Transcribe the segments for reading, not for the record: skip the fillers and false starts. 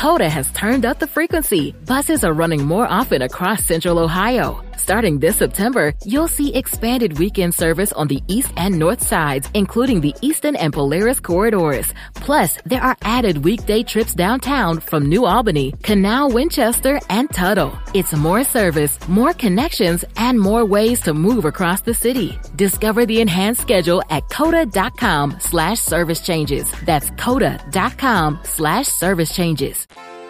Coda has turned up the frequency. Buses are running more often across Central Ohio. Starting this September, you'll see expanded weekend service on the east and north sides, including the Eastern and Polaris corridors. Plus, there are added weekday trips downtown from New Albany, Canal, Winchester, and Tuttle. It's more service, more connections, and more ways to move across the city. Discover the enhanced schedule at coda.com/service changes. That's coda.com/service changes.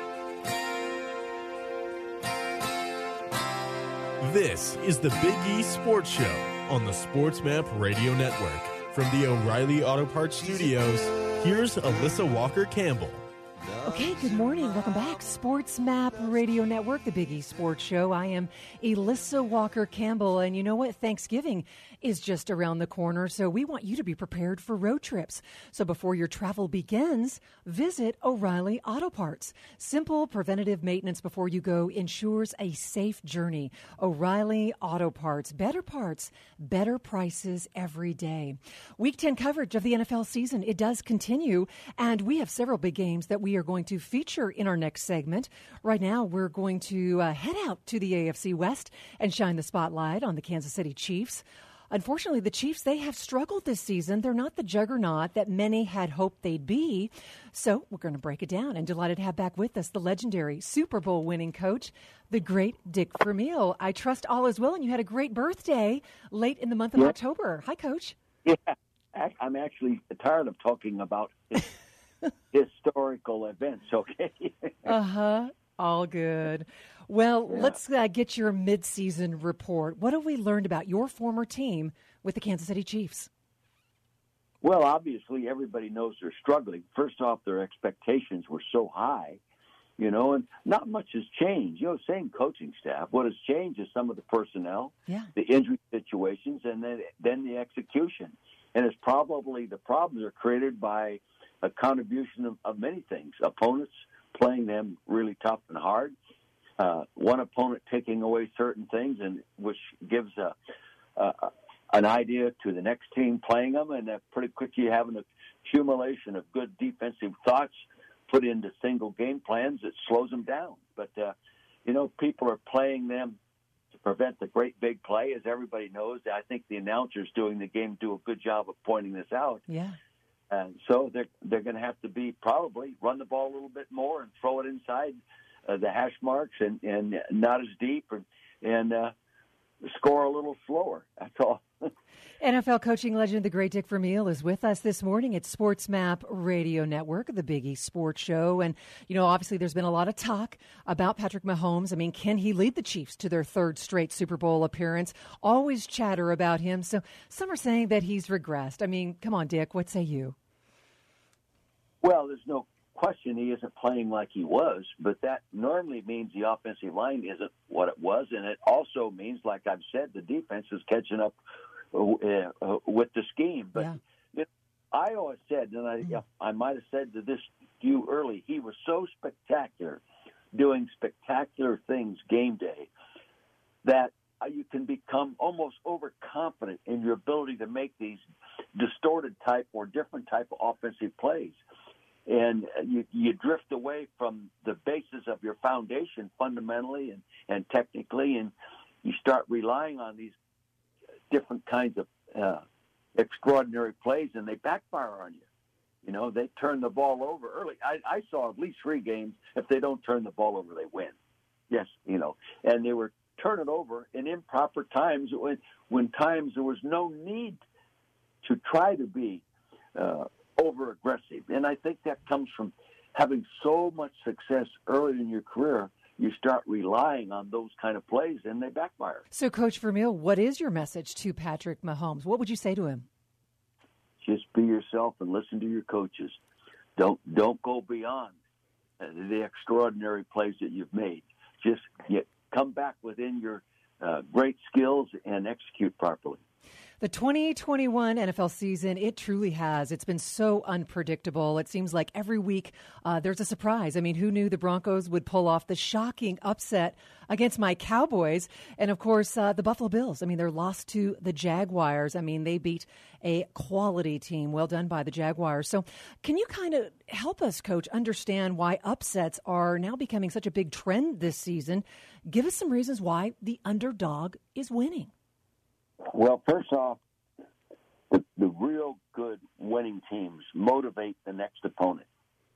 This is the Big E Sports Show on the SportsMap Radio Network. From the O'Reilly Auto Parts Studios, here's Alyssa Walker-Campbell. Okay, good morning. Welcome back. SportsMap Radio Network, the Big E Sports Show. I am Alyssa Walker-Campbell, and you know what? Thanksgiving is just around the corner, so we want you to be prepared for road trips. So before your travel begins, visit O'Reilly Auto Parts. Simple preventative maintenance before you go ensures a safe journey. O'Reilly Auto Parts. Better prices every day. Week 10 coverage of the NFL season, it does continue, and we have several big games that we are going to feature in our next segment. Right now, we're going to head out to the AFC West and shine the spotlight on the Kansas City Chiefs. Unfortunately, the Chiefs, they have struggled this season. They're not the juggernaut that many had hoped they'd be. So we're going to break it down, and delighted to have back with us the legendary Super Bowl winning coach, the great Dick Vermeil. I trust all is well, and you had a great birthday late in the month of October. Hi, Coach. Yeah, I'm actually tired of talking about historical events, okay? All good. Well, let's get your midseason report. What have we learned about your former team with the Kansas City Chiefs? Well, obviously, everybody knows they're struggling. First off, their expectations were so high, and not much has changed. Same coaching staff. What has changed is some of the personnel, the injury situations, and then the execution. And it's probably the problems are created by a contribution of many things. Opponents playing them really tough and hard. One opponent taking away certain things, and which gives an idea to the next team playing them, and pretty quickly you have an accumulation of good defensive thoughts put into single game plans that slows them down. But, people are playing them to prevent the great big play, as everybody knows. I think the announcers doing the game do a good job of pointing this out. Yeah. And so they're going to have to probably run the ball a little bit more and throw it inside the hash marks and not as deep and score a little slower. That's all. NFL coaching legend, the great Dick Vermeil, is with us this morning at SportsMap Radio Network, the Big E Sports Show. And, obviously there's been a lot of talk about Patrick Mahomes. I mean, can he lead the Chiefs to their third straight Super Bowl appearance? Always chatter about him. So some are saying that he's regressed. I mean, come on, Dick, what say you? Well, there's no question he isn't playing like he was, but that normally means the offensive line isn't what it was, and it also means, like I've said, the defense is catching up with the scheme. But I always said, and I might have said this to you early, he was so spectacular, doing spectacular things game day, that you can become almost overconfident in your ability to make these distorted type or different type of offensive plays. And you drift away from the basis of your foundation fundamentally and technically, and you start relying on these different kinds of extraordinary plays, and they backfire on you. They turn the ball over early. I saw at least 3 games, if they don't turn the ball over, they win. Yes, and they were turning over in improper times when times there was no need to try to be over-aggressive. And I think that comes from having so much success early in your career. You start relying on those kind of plays, and they backfire. So, Coach Vermeil, what is your message to Patrick Mahomes? What would you say to him? Just be yourself and listen to your coaches. Don't go beyond the extraordinary plays that you've made. Just come back within your great skills and execute properly. The 2021 NFL season, it truly has. It's been so unpredictable. It seems like every week there's a surprise. I mean, who knew the Broncos would pull off the shocking upset against my Cowboys? And, of course, the Buffalo Bills. I mean, they're lost to the Jaguars. I mean, they beat a quality team. Well done by the Jaguars. So can you kind of help us, Coach, understand why upsets are now becoming such a big trend this season? Give us some reasons why the underdog is winning. Well, first off, the real good winning teams motivate the next opponent.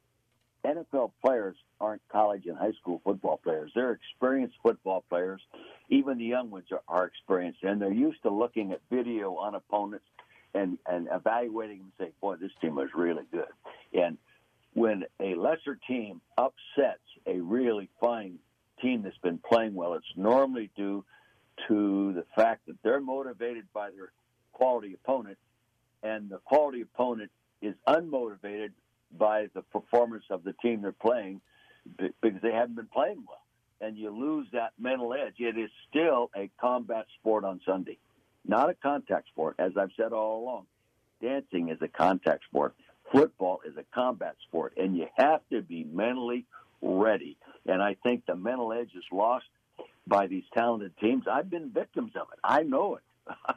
NFL players aren't college and high school football players. They're experienced football players. Even the young ones are experienced, and they're used to looking at video on opponents and evaluating them and saying, boy, this team is really good. And when a lesser team upsets a really fine team that's been playing well, it's normally due to the fact that they're motivated by their quality opponent, and the quality opponent is unmotivated by the performance of the team they're playing because they haven't been playing well. And you lose that mental edge. It is still a combat sport on Sunday, not a contact sport. As I've said all along, dancing is a contact sport. Football is a combat sport, and you have to be mentally ready. And I think the mental edge is lost by these talented teams. I've been victims of it. I know it.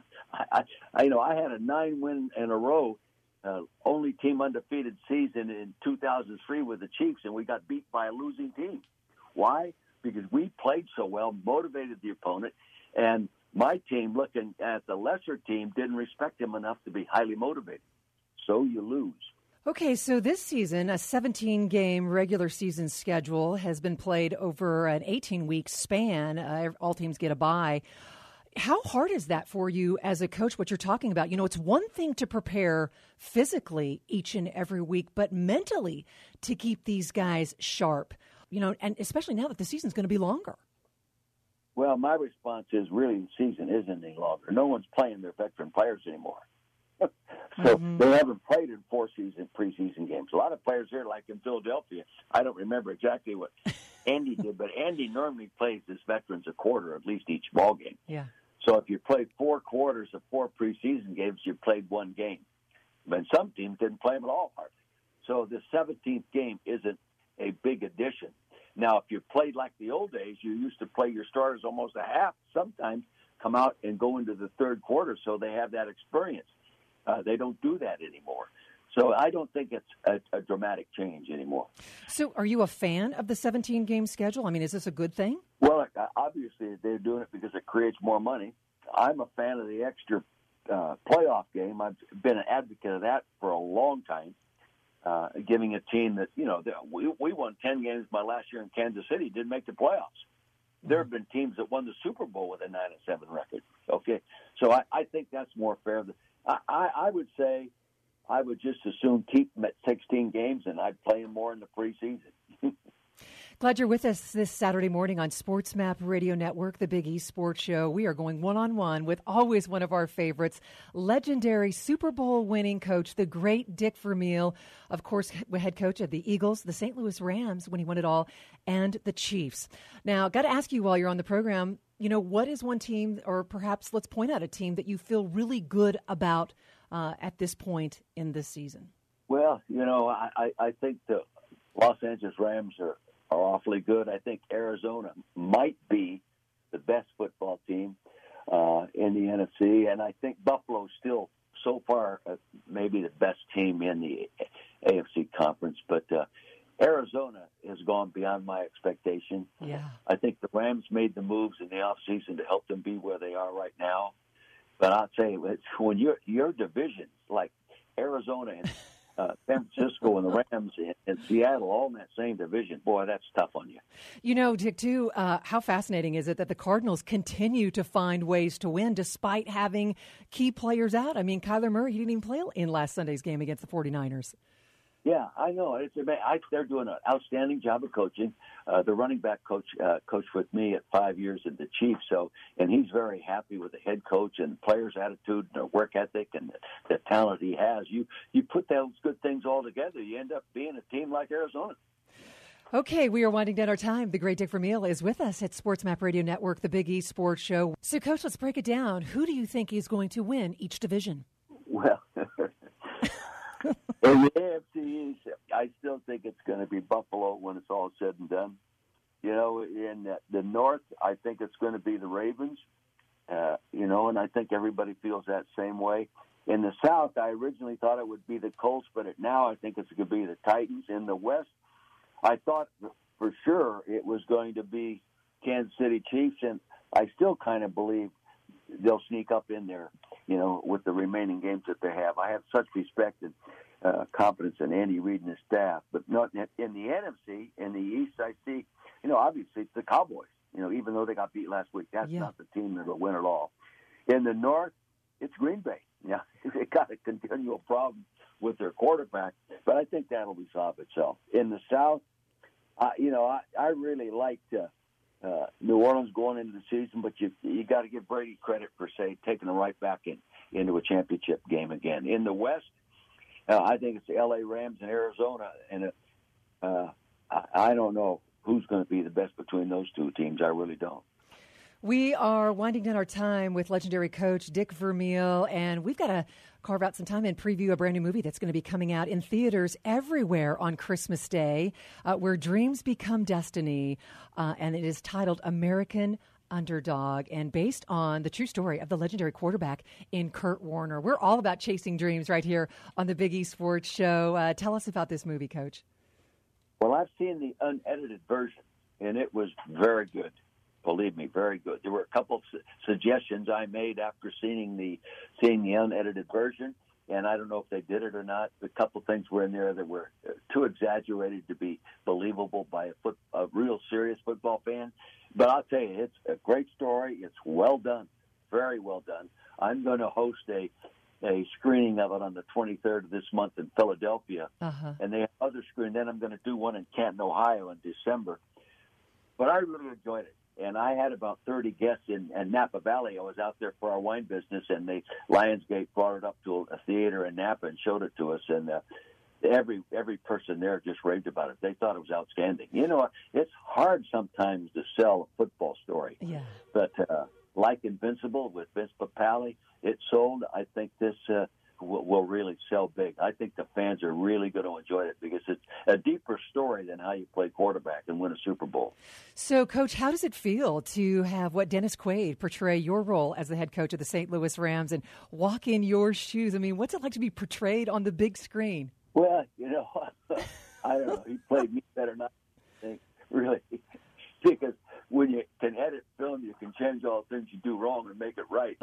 I had a 9-win in a row, only team undefeated season in 2003 with the Chiefs, and we got beat by a losing team. Why? Because we played so well, motivated the opponent, and my team, looking at the lesser team, didn't respect him enough to be highly motivated. So you lose. Okay, so this season, a 17-game regular season schedule has been played over an 18-week span. All teams get a bye. How hard is that for you as a coach, what you're talking about? You know, it's one thing to prepare physically each and every week, but mentally to keep these guys sharp, you know, and especially now that the season's going to be longer. Well, my response is really the season isn't any longer. No one's playing their veteran players anymore. So they haven't played in 4 preseason games. A lot of players here, like in Philadelphia, I don't remember exactly what Andy did, but Andy normally plays his veterans a quarter, at least each ball game. Yeah. So if you played 4 quarters of 4 preseason games, you played 1 game. But some teams didn't play them at all, hardly. So the 17th game isn't a big addition. Now, if you played like the old days, you used to play your starters almost a half, sometimes come out and go into the third quarter, so they have that experience. They don't do that anymore. So I don't think it's a dramatic change anymore. So are you a fan of the 17-game schedule? I mean, is this a good thing? Well, obviously they're doing it because it creates more money. I'm a fan of the extra playoff game. I've been an advocate of that for a long time, giving a team that, you know, we won 10 games my last year in Kansas City, didn't make the playoffs. There have been teams that won the Super Bowl with a 9-7 record. Okay, so I think that's more fair. I would say I would just as soon keep them at 16 games, and I'd play them more in the preseason. Glad you're with us this Saturday morning on Sports Map Radio Network, the Big East Sports Show. We are going one-on-one with always one of our favorites, legendary Super Bowl winning coach, the great Dick Vermeil, of course, head coach of the Eagles, the St. Louis Rams when he won it all, and the Chiefs. Now, got to ask you while you're on the program, you know, what is one team, or perhaps let's point out a team that you feel really good about at this point in this season? Well, you know, I think the Los Angeles Rams are awfully good. I think Arizona might be the best football team in the NFC, and I think Buffalo's still, so far, maybe the best team in the AFC conference. But Arizona has gone beyond my expectation. Yeah. I think the Rams made the moves in the offseason to help them be where they are right now. But I'll tell you, when your divisions like Arizona and San Francisco and the Rams and Seattle all in that same division, boy, that's tough on you. You know, Dick, too, how fascinating is it that the Cardinals continue to find ways to win despite having key players out? I mean, Kyler Murray, he didn't even play in last Sunday's game against the 49ers. Yeah, I know. They're doing an outstanding job of coaching. The running back coach coached with me at 5 years at the Chiefs, and he's very happy with the head coach and the players' attitude and their work ethic and the talent he has. You put those good things all together, you end up being a team like Arizona. Okay, we are winding down our time. The great Dick Vermeil is with us at Sports Map Radio Network, the Big East Sports Show. So, Coach, let's break it down. Who do you think is going to win each division? Well, in the AFC East, I still think it's going to be Buffalo when it's all said and done. You know, in the North, I think it's going to be the Ravens, and I think everybody feels that same way. In the South, I originally thought it would be the Colts, but now I think it's going to be the Titans. In the West, I thought for sure it was going to be Kansas City Chiefs, and I still kind of believe they'll sneak up in there, with the remaining games that they have. I have such respect and confidence in Andy Reid and his staff. But not in the NFC, in the East, I see, obviously it's the Cowboys. Even though they got beat last week, that's not the team that will win it all. In the North, it's Green Bay. Yeah, they got a continual problem with their quarterback, but I think that'll resolve itself. In the South, I really liked New Orleans going into the season, but you got to give Brady credit for, taking them right back into a championship game again. In the West, I think it's the L.A. Rams and Arizona, and I don't know who's going to be the best between those two teams. I really don't. We are winding down our time with legendary coach Dick Vermeil, and we've got to carve out some time and preview a brand new movie that's going to be coming out in theaters everywhere on Christmas Day, where dreams become destiny, and it is titled American Underdog, and based on the true story of the legendary quarterback in Kurt Warner. We're all about chasing dreams right here on the Big East Sports Show. Tell us about this movie, Coach. Well, I've seen the unedited version, and it was very good. Believe me, very good. There were a couple of suggestions I made after seeing the unedited version, and I don't know if they did it or not. A couple of things were in there that were too exaggerated to be believable by a real serious football fan. But I'll tell you, it's a great story. It's well done, very well done. I'm going to host a screening of it on the 23rd of this month in Philadelphia, and they have other screenings. Then I'm going to do one in Canton, Ohio in December. But I really enjoyed it. And I had about 30 guests in Napa Valley. I was out there for our wine business, and Lionsgate brought it up to a theater in Napa and showed it to us. And every person there just raved about it. They thought it was outstanding. It's hard sometimes to sell a football story. Yeah. But like Invincible with Vince Papale, it sold. I think this will really sell big. I think the fans are really going to enjoy it because it's a deeper story than how you play quarterback and win a Super Bowl. So, Coach, how does it feel to have Dennis Quaid portray your role as the head coach of the St. Louis Rams and walk in your shoes? I mean, what's it like to be portrayed on the big screen? Well, I don't know. He played me better than I think, really, because when you can edit film, you can change all the things you do wrong and make it right.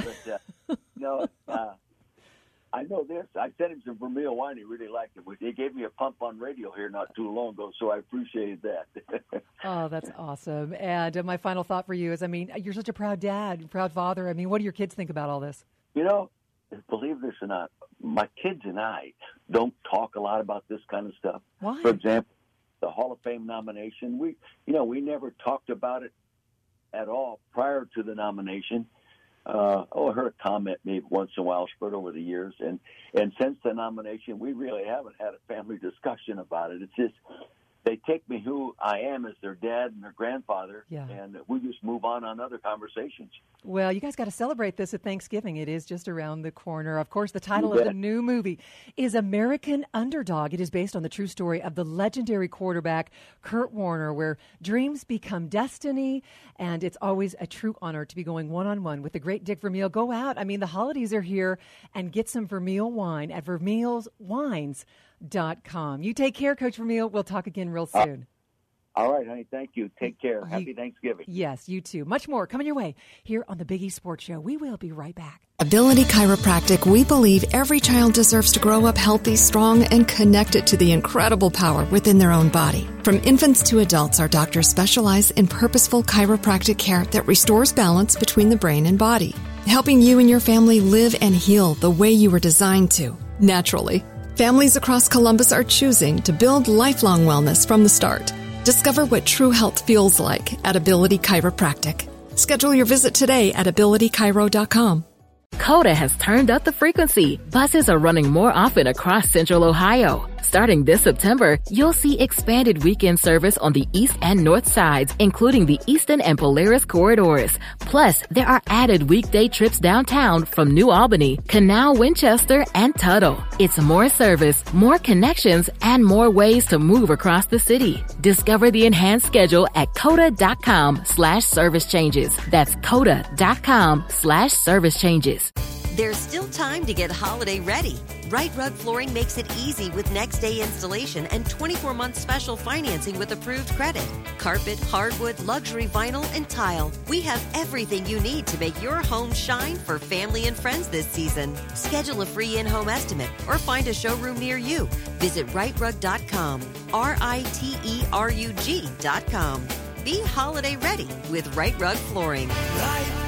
But, I know this. I sent him some Vermeil wine. He really liked it. He gave me a pump on radio here not too long ago, so I appreciated that. Oh, that's awesome. And my final thought for you is, you're such a proud dad, proud father. What do your kids think about all this? Believe this or not, my kids and I don't talk a lot about this kind of stuff. Why? For example, the Hall of Fame nomination, we never talked about it at all prior to the nomination. I heard a comment made once in a while spread over the years. And since the nomination, we really haven't had a family discussion about it. It's just they take me who I am as their dad and their grandfather, and we just move on other conversations. Well, you guys got to celebrate this at Thanksgiving. It is just around the corner. Of course, the title of the new movie is American Underdog. It is based on the true story of the legendary quarterback, Kurt Warner, where dreams become destiny, and it's always a true honor to be going one-on-one with the great Dick Vermeil. Go out. The holidays are here, and get some Vermeil wine at vermeilswines.com. You take care, Coach Vermeil. We'll talk again real soon. All right, honey. Thank you. Take care. Happy Thanksgiving. Yes, you too. Much more coming your way here on the Big East Sports Show. We will be right back. Ability Chiropractic, we believe every child deserves to grow up healthy, strong, and connected to the incredible power within their own body. From infants to adults, our doctors specialize in purposeful chiropractic care that restores balance between the brain and body, helping you and your family live and heal the way you were designed to, naturally. Families across Columbus are choosing to build lifelong wellness from the start. Discover what true health feels like at Ability Chiropractic. Schedule your visit today at abilitychiro.com. Coda has turned up the frequency. Buses are running more often across Central Ohio. Starting this September, you'll see expanded weekend service on the east and north sides, including the Eastern and Polaris corridors. Plus, there are added weekday trips downtown from New Albany, Canal, Winchester, and Tuttle. It's more service, more connections, and more ways to move across the city. Discover the enhanced schedule at COTA.com/service changes. That's COTA.com/service changes. There's still time to get holiday ready. Right Rug Flooring makes it easy with next day installation and 24-month special financing with approved credit. Carpet, hardwood, luxury vinyl, and tile. We have everything you need to make your home shine for family and friends this season. Schedule a free in-home estimate or find a showroom near you. Visit rightrug.com, RITERUG.com. Be holiday ready with Right Rug Flooring. Right